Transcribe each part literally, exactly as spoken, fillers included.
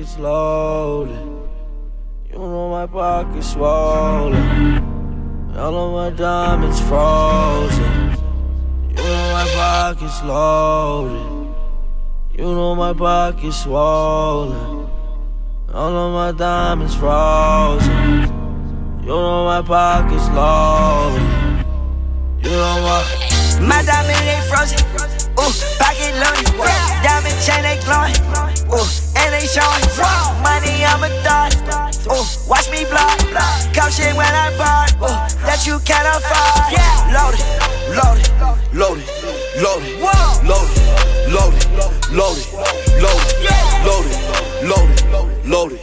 pockets loaded. You know my pockets swollen. All of my diamonds frozen. You know my pockets loaded. You know my pockets swollen. All of my diamonds frozen. You know my pockets loaded. You know my My diamond ain't frozen. Ooh, pocket loaded. Diamond chain they glowing. Ooh, and they showing. Money I'm a thot. Ooh, watch me block. Come shit when I bought. Ooh, that you can't afford. Loaded, loaded, loaded, loaded, loaded, loaded, loaded, loaded, loaded, loaded, loaded,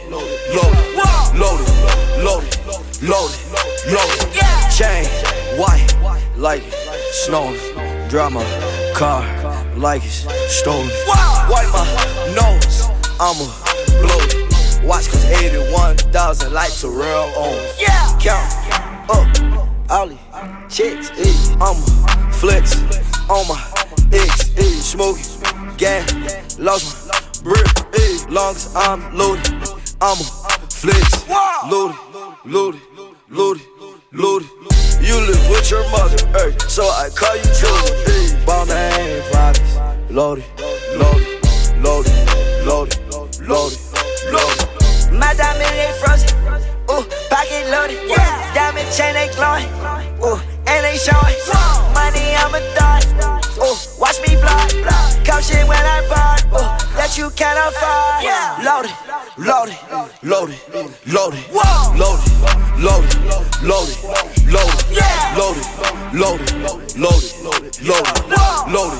loaded, loaded, loaded, loaded, chain, white, like it, snowing, drama, car, like it's stolen. Wipe my nose, I'ma blow it. Watch cause eighty-one thousand like Terrell owns. Count up, Ollie, chicks, eh, I'ma flex on my ex, eh, smoking, gas, lost my brick, eh, long as I'm loaded, I'ma flex, loaded, loaded, loaded, loaded. You live with your mother, eh, so I call you Julie, eh. Bomb aim pockets, loaded, loaded, loaded, loaded, loaded, loaded. My diamond ain't frozen. Ooh, pocket loaded. Diamond chain they glowing. Ooh, and they showing. Money I'm a thot. Ooh, watch me block. Come shit when I bought. Ooh, that you can't afford. Loaded, loaded, loaded, loaded, loaded, loaded, loaded, loaded, loaded, loaded, loaded, loaded, loaded,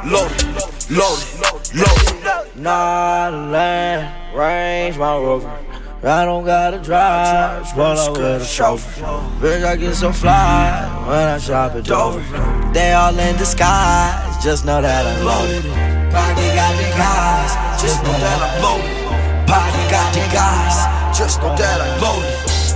loaded, loaded. Not a land, range my rover. I don't gotta drive, but I with a chauffeur. Bitch, I get so fly when I shop at Dover. They all in disguise, just know that I'm loaded. Pocket got the guys, just know that I'm loaded. Pocket got the guys, just know that I'm loaded.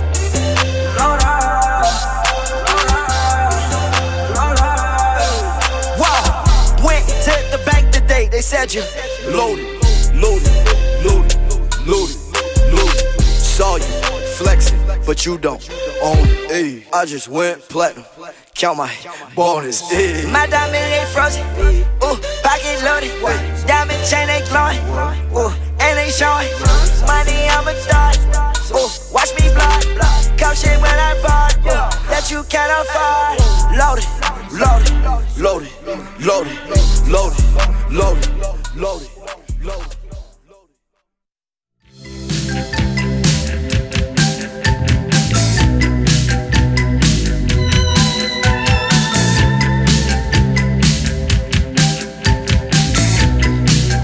Wow, went to the bank today, they said you loaded, loaded, loaded, loaded, loaded. Saw you flexing, but you don't own it, ayy. I just went platinum, count my bonus, ayy. My diamond ain't frozen. Ooh, pocket loaded. Diamond chain they glowing. Ooh, and they showing. Money I'm a thot. Ooh, watch me block. Come shit when I bought. Ooh, that you can't afford. Loaded, loaded, loaded, loaded, loaded, loaded, loaded, loaded.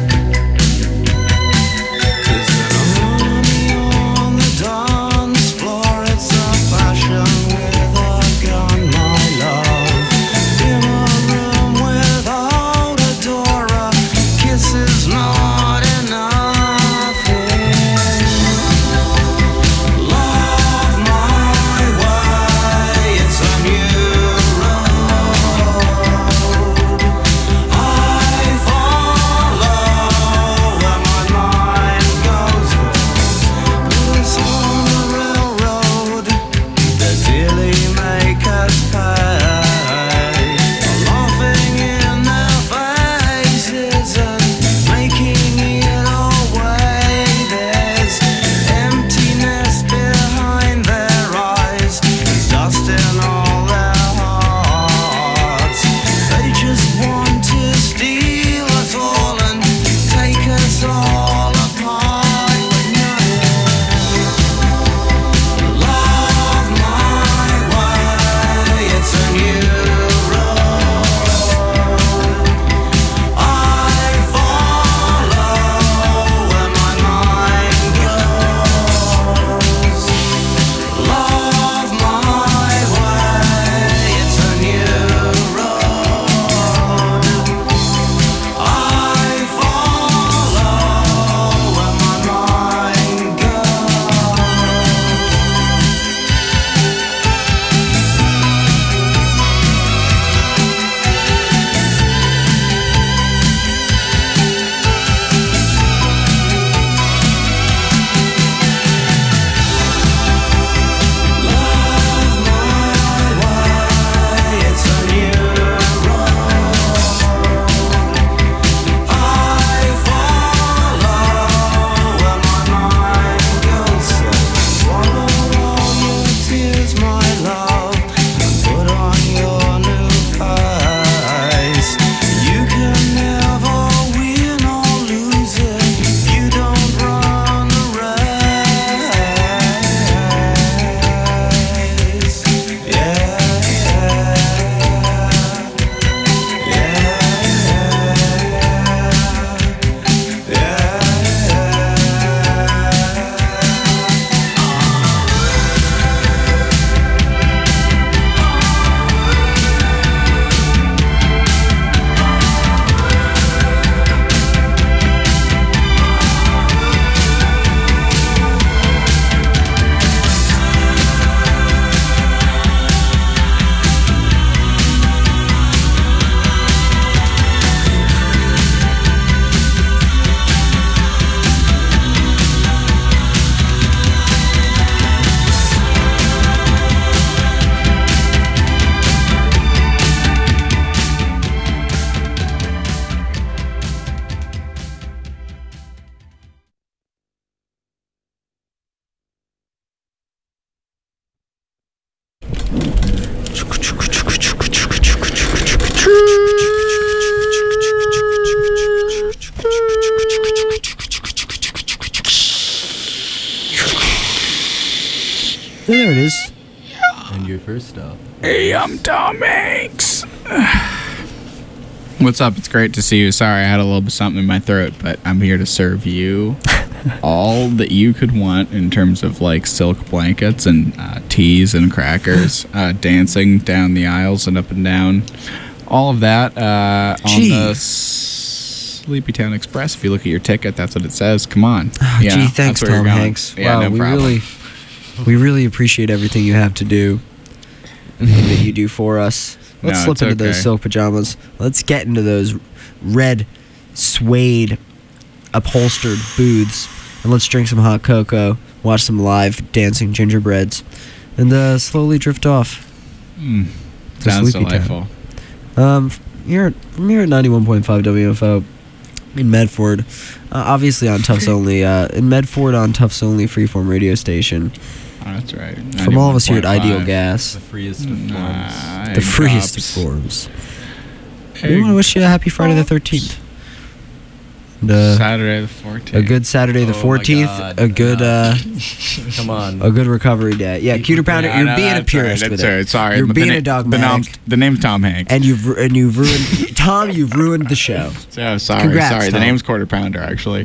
There's an army on the dance floor. There it is. And your first stop. Hey, I'm Tom Hanks. What's up? It's great to see you. Sorry, I had a little bit something in my throat, but I'm here to serve you all that you could want in terms of like silk blankets and uh, teas and crackers, uh, dancing down the aisles and up and down. All of that uh, on Gee. the Sleepy Town Express. If you look at your ticket, that's what it says. Come on. Oh, You gee, know, thanks, that's where Tom you're going. Hanks. Yeah, wow, no we problem. really, we really appreciate everything you have to do, everything that you do for us. Let's No, slip it's into those okay. silk pajamas. Let's get into those red suede upholstered booths, and let's drink some hot cocoa, watch some live dancing gingerbreads, and uh, slowly drift off. Mm, to sounds Sleepy Town. delightful. Um, from here, from here at ninety-one point five W F O in Medford, uh, obviously on Tufts Only, uh, in Medford on Tufts Only freeform radio station. Oh, that's right. From all of us here at ninety-one point Ideal five. Gas, The freest of forms. Nah, the freest of drops. forms. We Egg want to wish you a happy Friday the thirteenth. And, uh, Saturday the fourteenth. a good Saturday the Oh my fourteenth. God, A good, uh, Come on. a good recovery day. Yeah, Cuter Pounder, Yeah, you're no, being a that's purist right, with that's it. right, Sorry, You're but being the a na- dogmatic. The, name's, the name's Tom Hanks. And you've ru- and you've ruined Tom. You've ruined the show. So, sorry, Congrats, sorry. The Tom. name's Quarter Pounder, actually.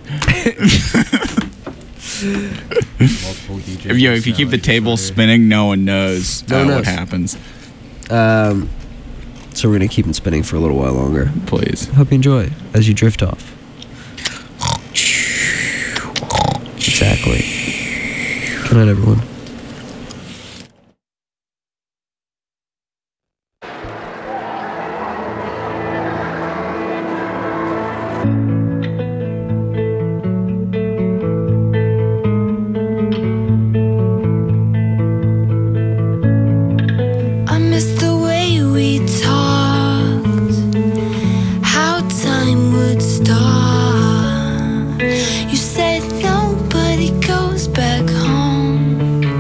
Multiple D Js If you if you keep the personalities table are- spinning, no one knows No uh, one what knows. happens. Um, so we're gonna keep it spinning for a little while longer. Please. Hope you enjoy as you drift off. Exactly. Good night, everyone. I miss the way we talked, how time would stop. You said nobody goes back home.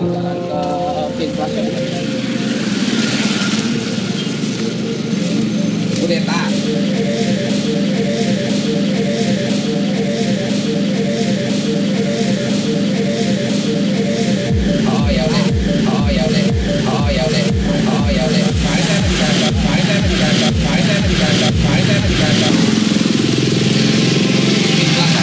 jalan ke Pin Plaza. Kudeta. Oh ya udah, oh ya udah, oh ya udah, oh ya udah. Mari saya di kantor, mari saya di kantor, mari saya di kantor, mari saya di kantor. Pin Plaza.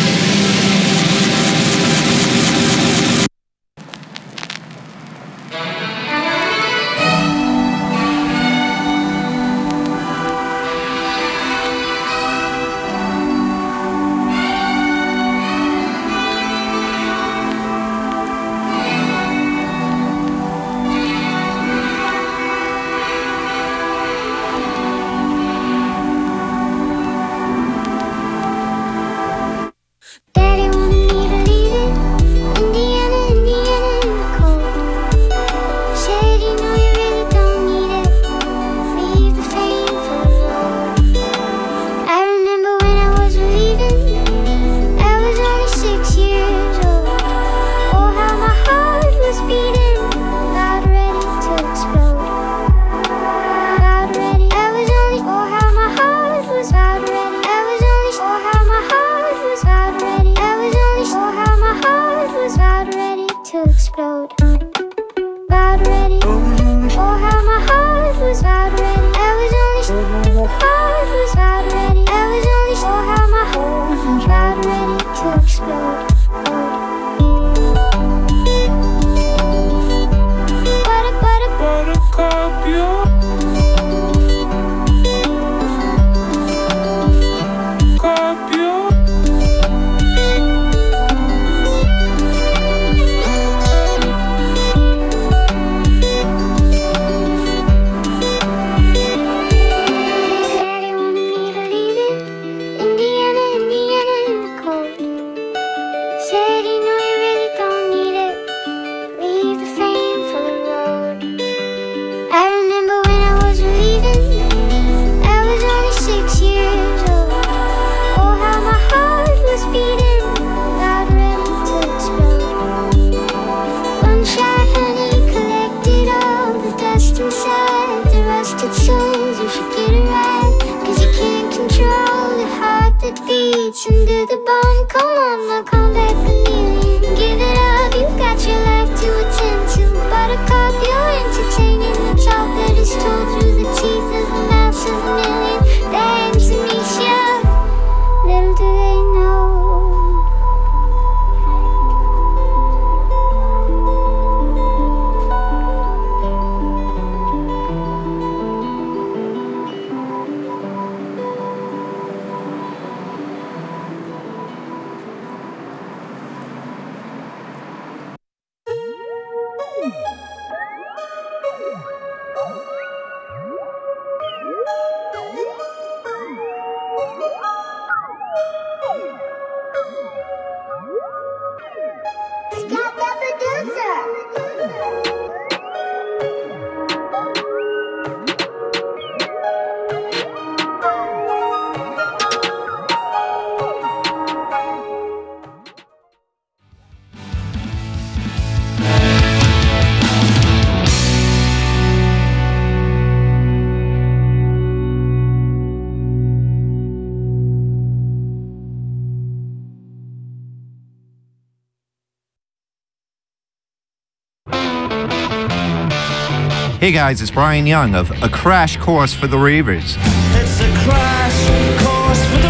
Hey guys, it's Brian Young of A Crash Course for the Ravers. It's a crash course for the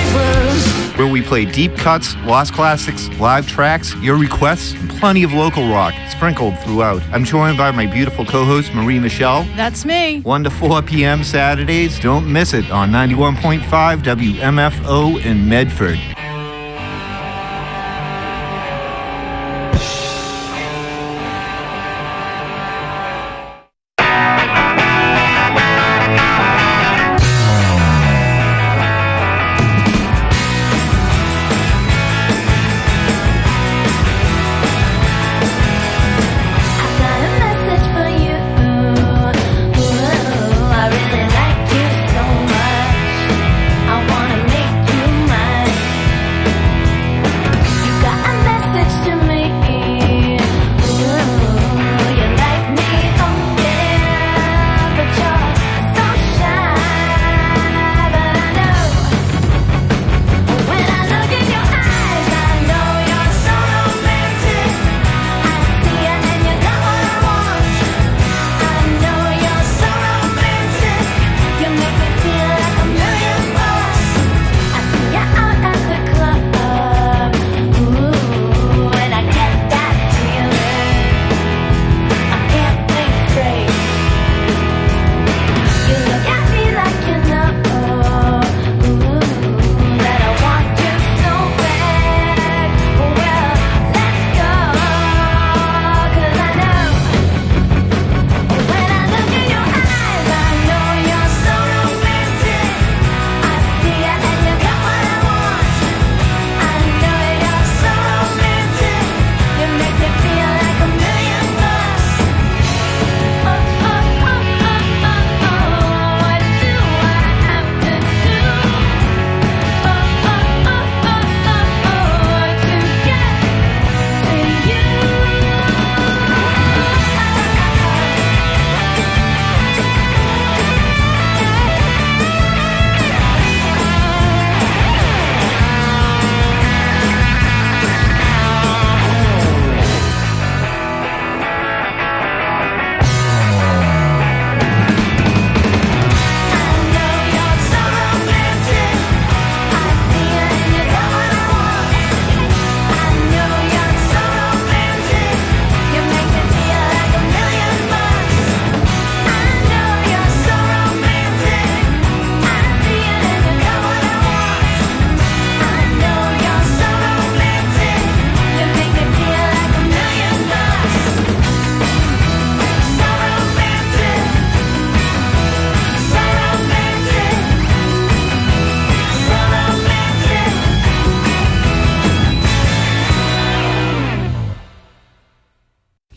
Ravers. Where we play deep cuts, lost classics, live tracks, your requests, and plenty of local rock sprinkled throughout. I'm joined by my beautiful co-host, Marie Michelle. That's me. one to four p.m. Saturdays. Don't miss it on ninety-one point five W M F O in Medford. I wanna make you mine.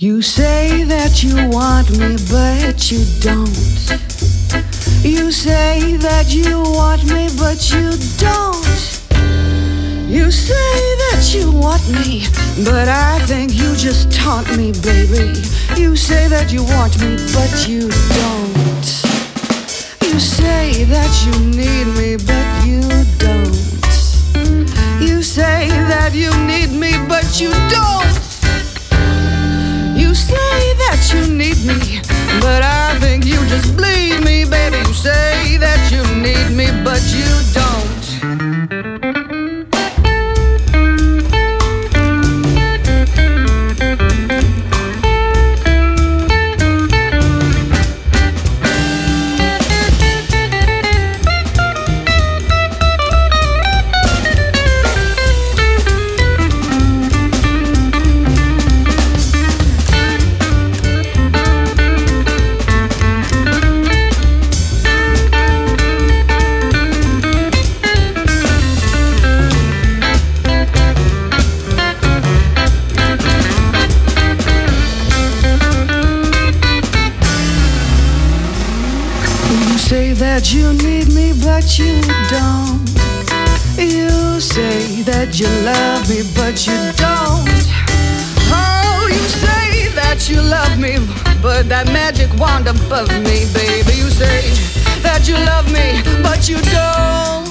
You say that you want me, but you don't. You say that you want me, but you don't. You say that you want me, but I think you just taunt me, baby. You say that you want me, but you don't. You say that you need me, but you don't. You say that you need me, but you don't. You say that you need me, but I think you just bleed me, baby. You say that you need me, but you don't. That you need me, but you don't. You say that you love me, but you don't. Oh, you say that you love me, but that magic wand above me, baby. You say that you love me, but you don't.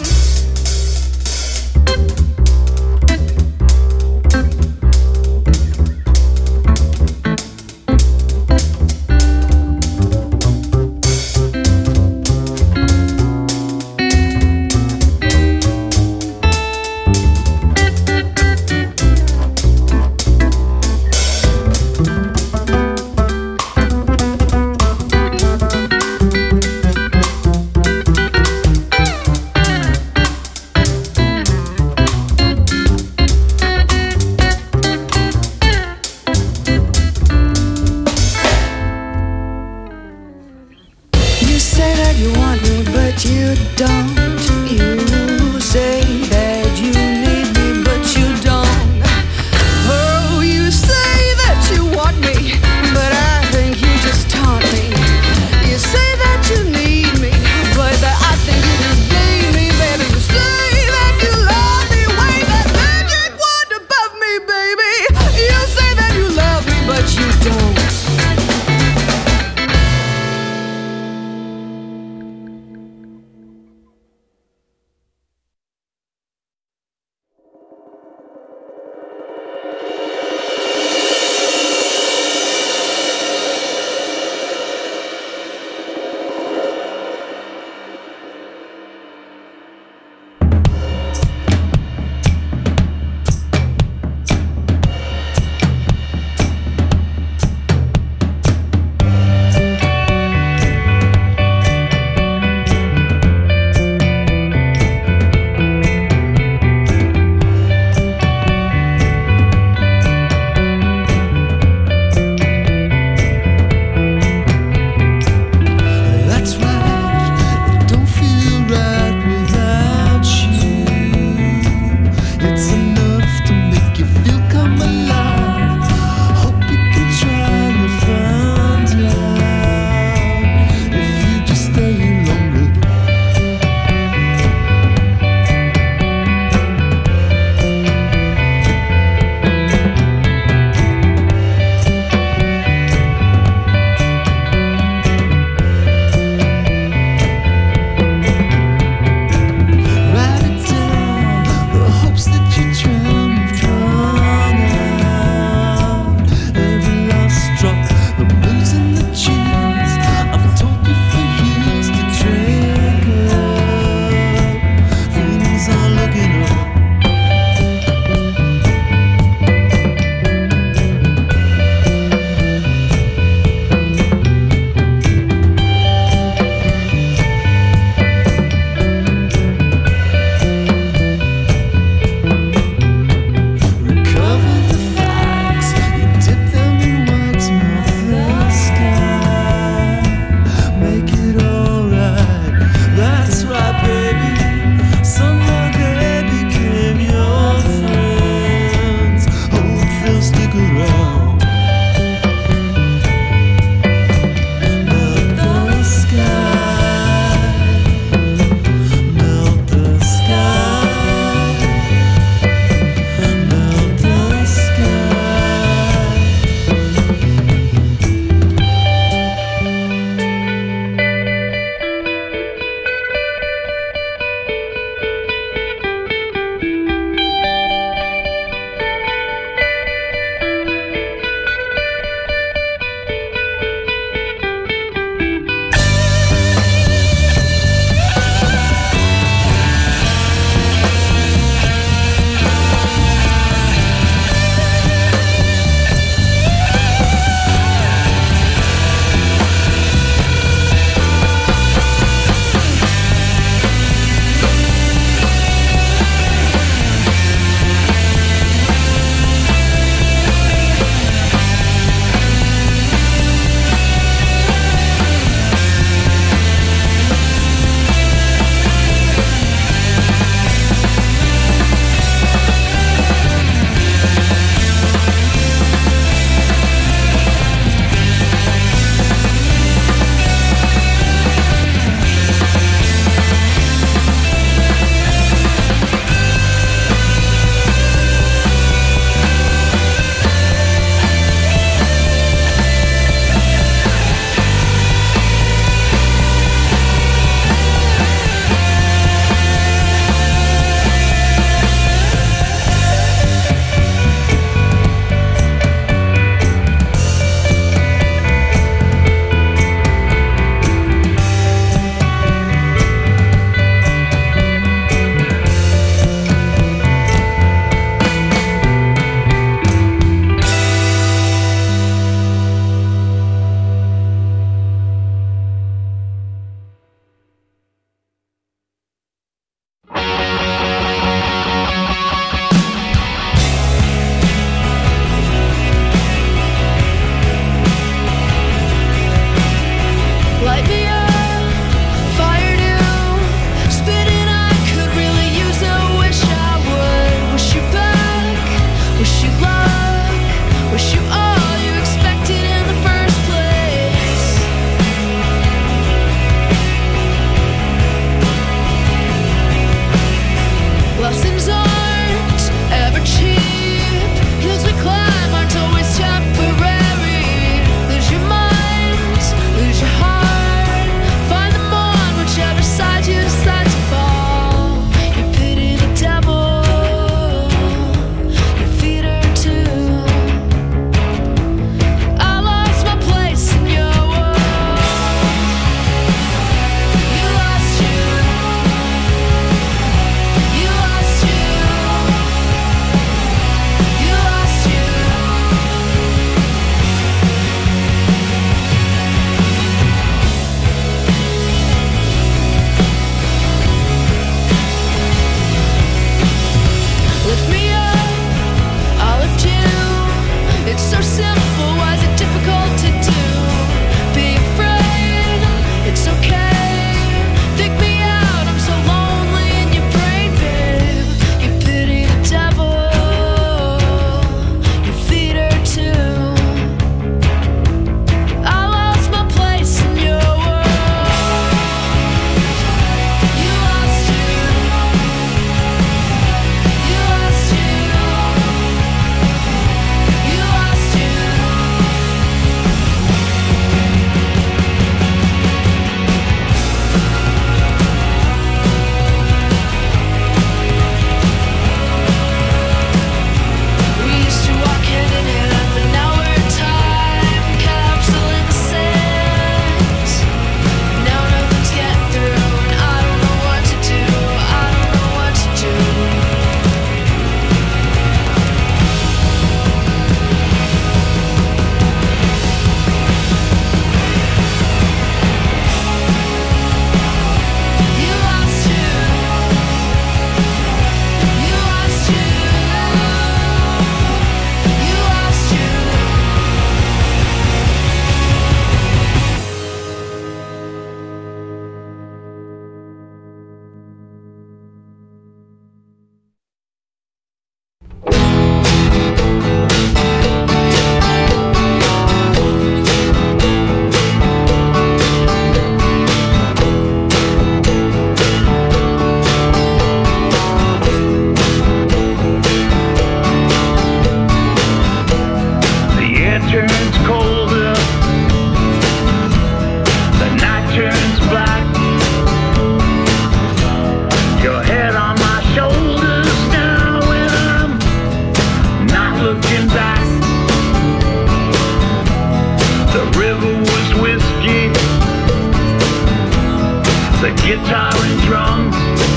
with guitar and drums.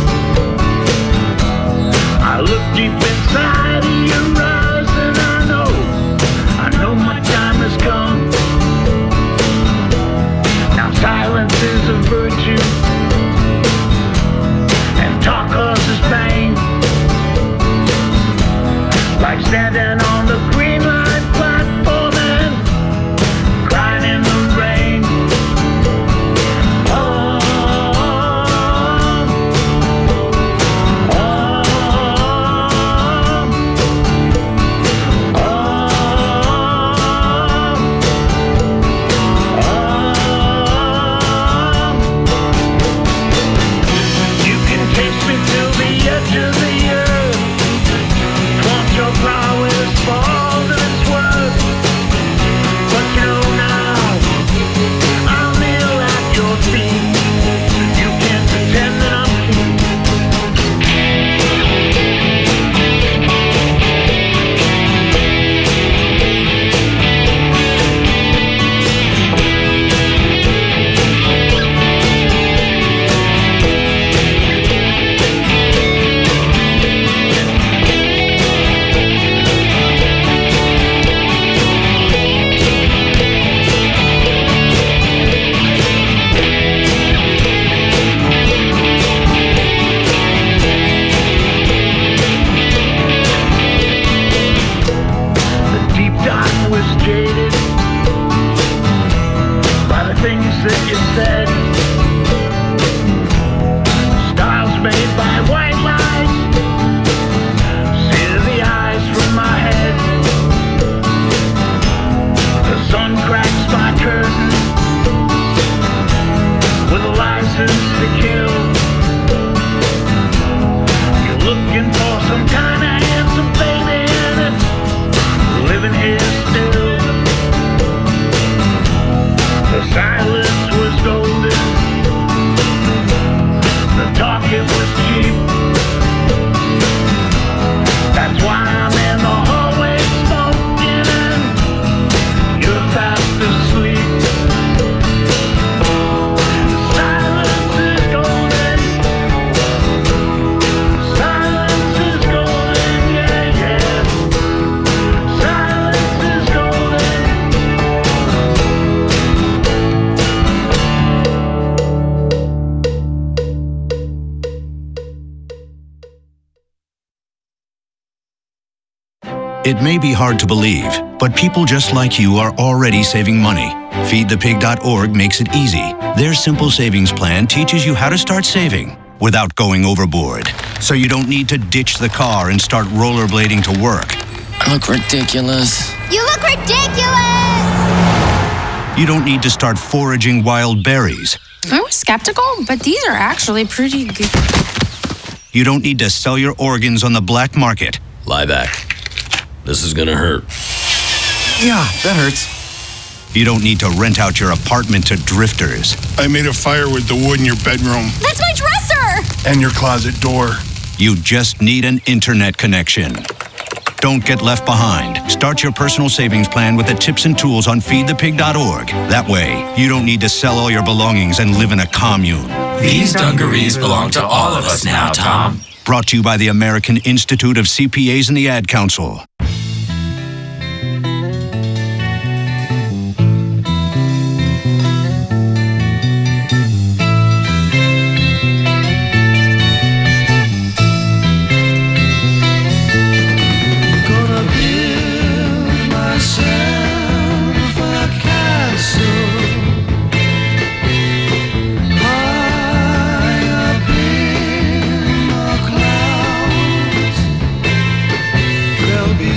I look deep inside of your eyes and I know, I know my time has come. Now silence is a virtue and talk causes pain. Like standing on the green line platform and crying in the rain. Oh, oh, oh, oh. You can taste me till the edge of the earth. Want your prowess for all that it's worth. But you know now, I'll kneel at your feet. You can't pretend that I'm king. The deep dark was jaded by the things that you said. Styles made by white lies sear the eyes from my head. The sun cracks my curtain with a license to kill. You're looking for some kind of handsome baby and it's living here still. The silence was golden, the talking was cheap. That's why I'm in the hallway smoking and you're fast asleep. Silence is golden. Silence is golden, yeah, yeah. Silence is golden. It may be hard to believe, but people just like you are already saving money. feed the pig dot org makes it easy. Their simple savings plan teaches you how to start saving without going overboard. So you don't need to ditch the car and start rollerblading to work. I look ridiculous. You look ridiculous! You don't need to start foraging wild berries. I was skeptical, but these are actually pretty good. You don't need to sell your organs on the black market. Lie back. This is gonna hurt. Yeah, that hurts. You don't need to rent out your apartment to drifters. I made a fire with the wood in your bedroom. That's my dresser! And your closet door. You just need an internet connection. Don't get left behind. Start your personal savings plan with the tips and tools on feed the pig dot org. That way, you don't need to sell all your belongings and live in a commune. These dungarees belong to all of us now, Tom. Brought to you by the American Institute of C P As and the Ad Council. There'll be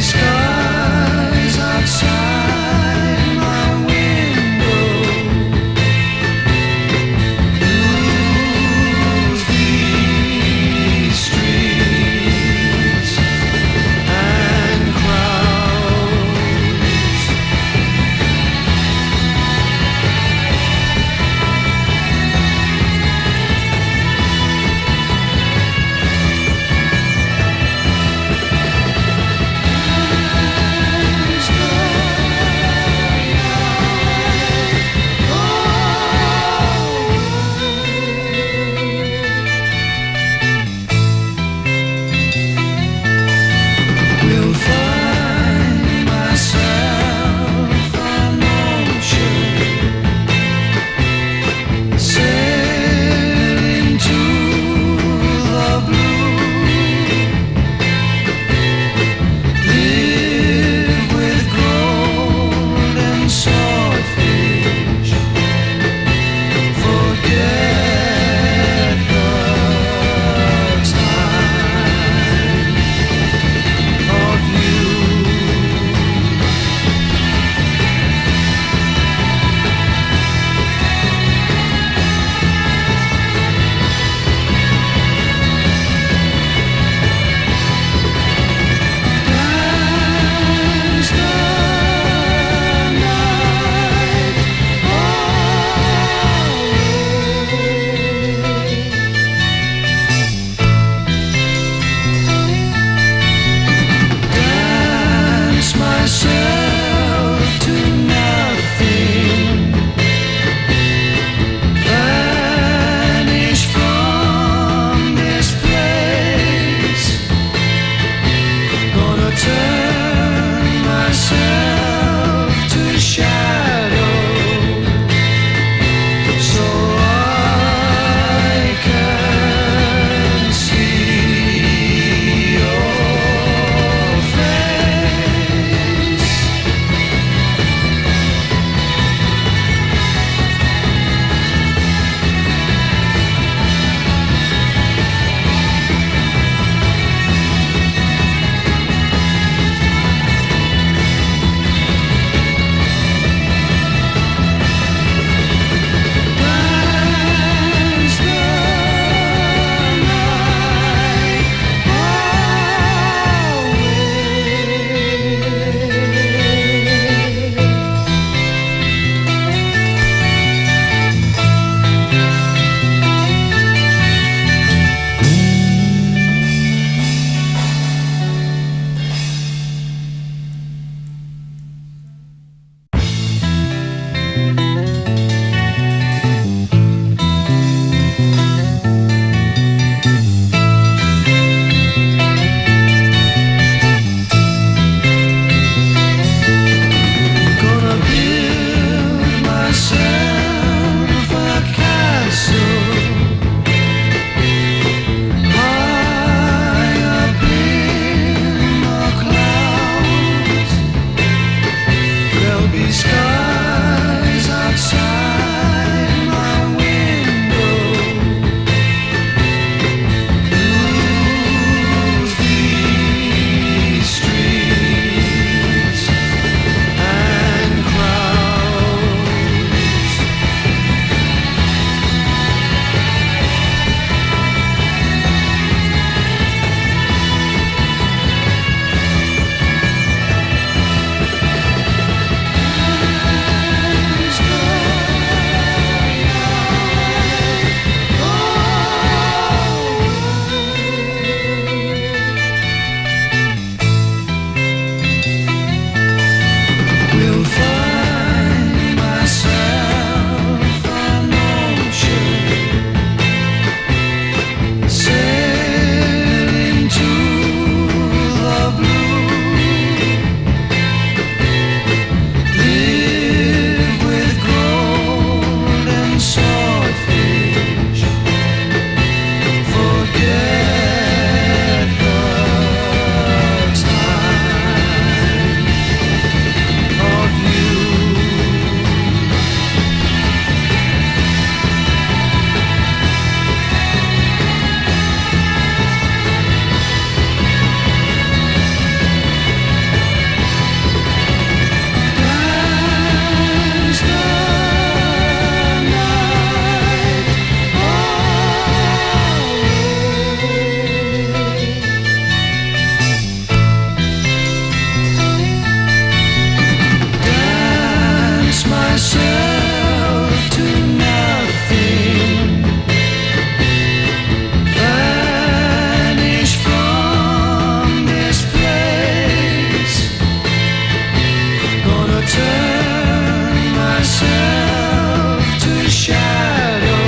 turn myself to shadow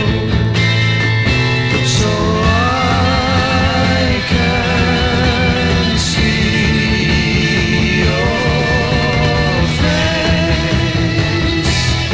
so I can see your face.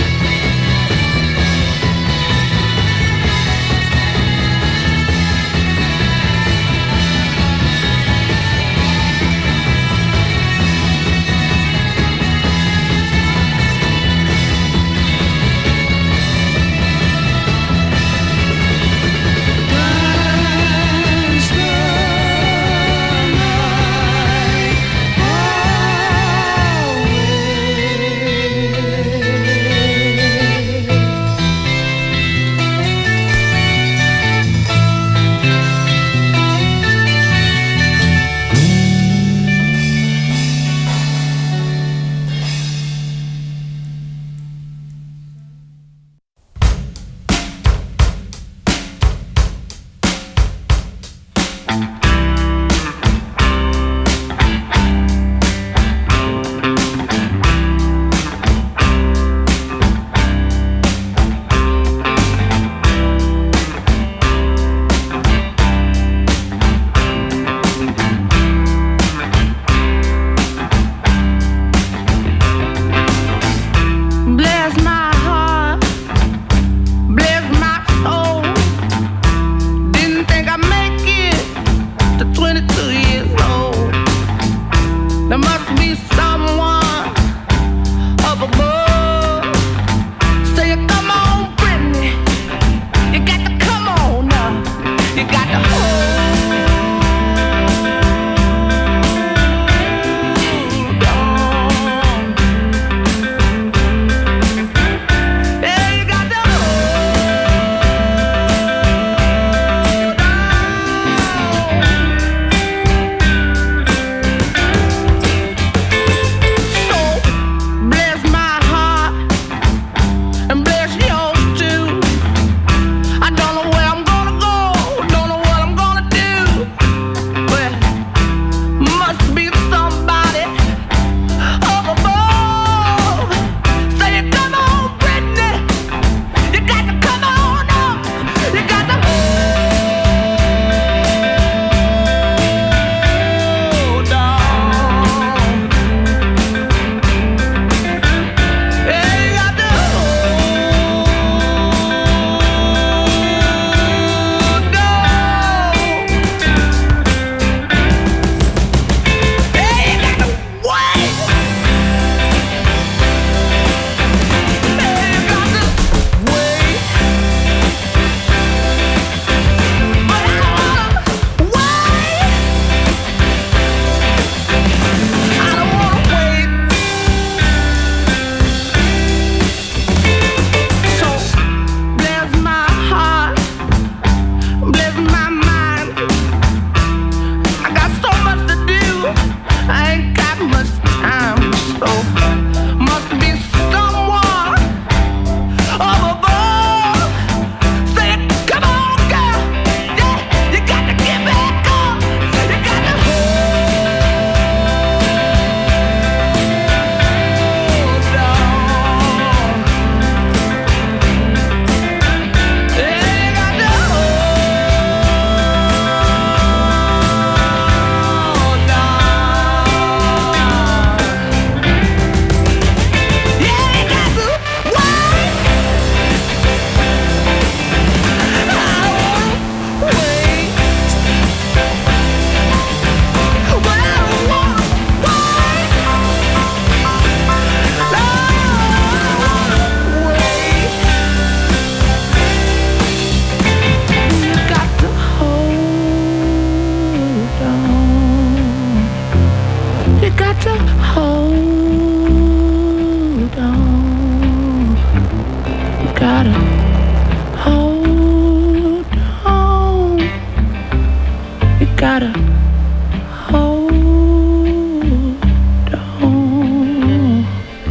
Bless my heart, bless my soul. Didn't think I'd make it to twenty-two years old. There must be someone up above. Say, come on, Brittany, you got to come on now. You got to hold on. Yeah, you got to So bless my heart and bless yours too. I don't know where I'm gonna go, don't know what I'm gonna do, but must be somebody up above. Say, come on, Brittany, you got to come on up. You got to hold on. Yeah, you got to hold on. Yeah, you got to wait. Yeah, you got to wait. But I don't wanna wait. I don't wanna wait. So bless my heart, bless my mind. I got so much to do, I ain't got much time. So must be someone up above. Say, come on, girl, yeah, you got to get back up. You got to hold on. Yeah, you got to hold on. Yeah, you got to wait. I don't wanna wait. But I don't wanna wait. No, I don't wanna wait. You got to hold on. You got to hold on. You gotta hold on. You gotta hold on.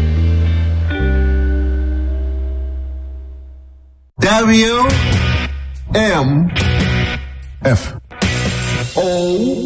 W M F O Oh.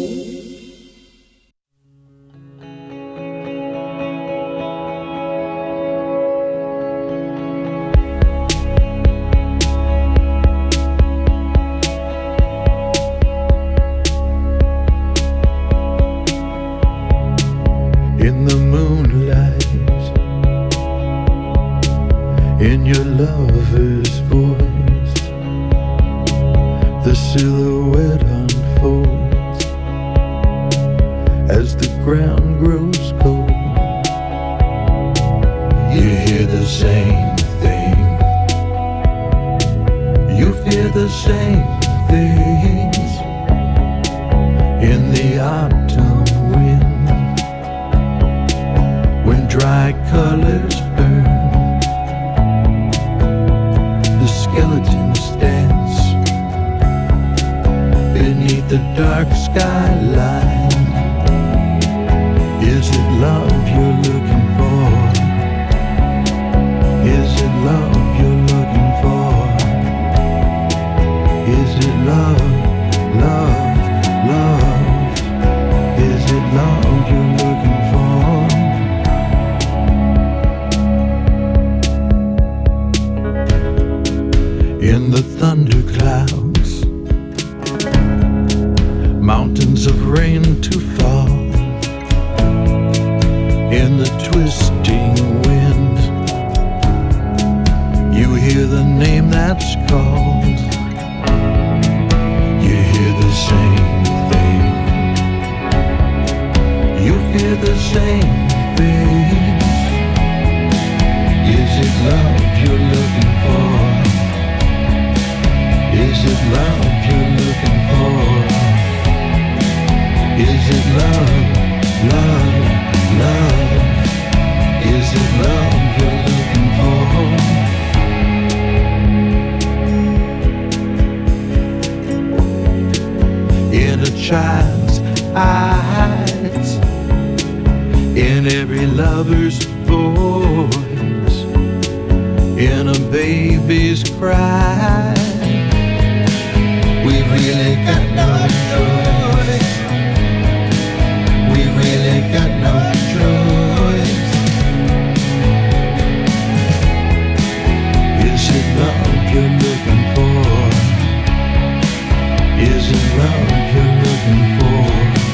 the same thing. You fear the same things in the autumn wind, when dry colors burn, the skeletons dance beneath the dark skyline. Is it love you're looking for? Is it love you're looking for? Is it love, love, love? Is it love you're looking for? In the thunder clouds, mountains of rain to fall, in the twisting wind, you hear the name that's called. You hear the same thing. You fear the same things. Is it love you're looking for? Is it love you're looking for? Is it love, love, love? Is it love you're looking for? In a child's eyes, in every lover's voice, in a baby's cry, we've really got no choice. We've really got no choice. Is it love you're looking for? Is it love you're looking for?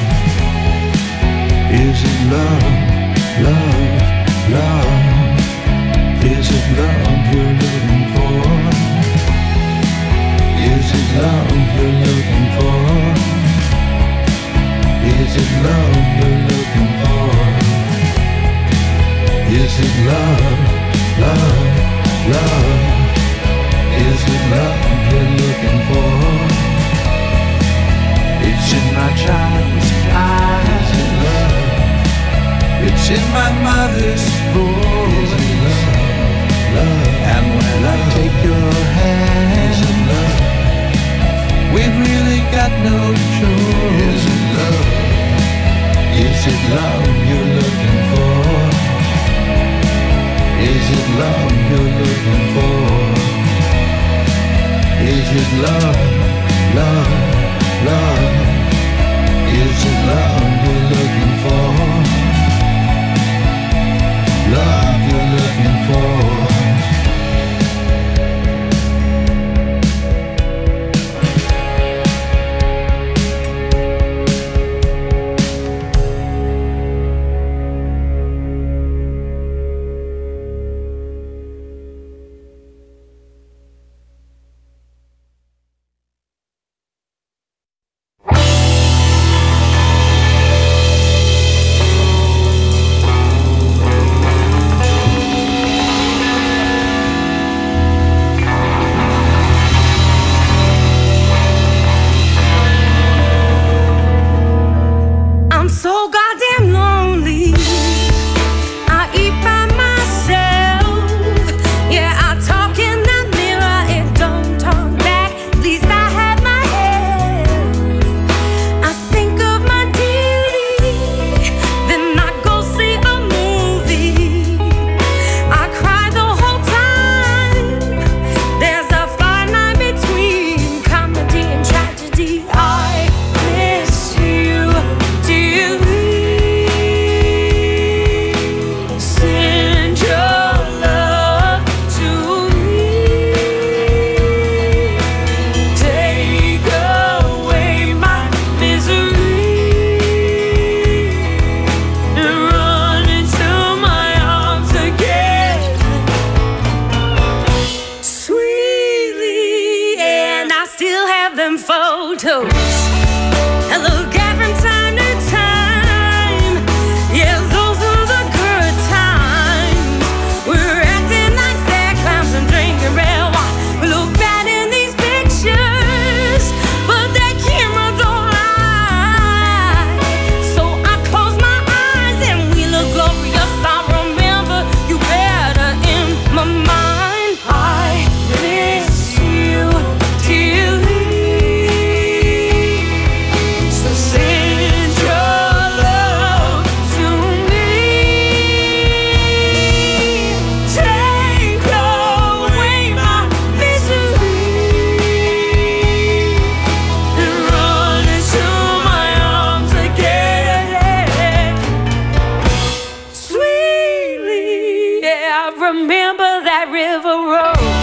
Is it love, love, love? Is it love you're looking for? Is it love you're looking for? Is it love you're looking for? Is it love, love, love? Is it love you're looking for? It's in my child's eyes. Is it love? It's in my mother's voice. Is it love, love? And when I take your hand, is it love? We've really got no choice. Is it love? Is it love you're looking for? Is it love you're looking for? Is it love, love, love? Is it love you're looking for? Love you're looking for? remember that river road.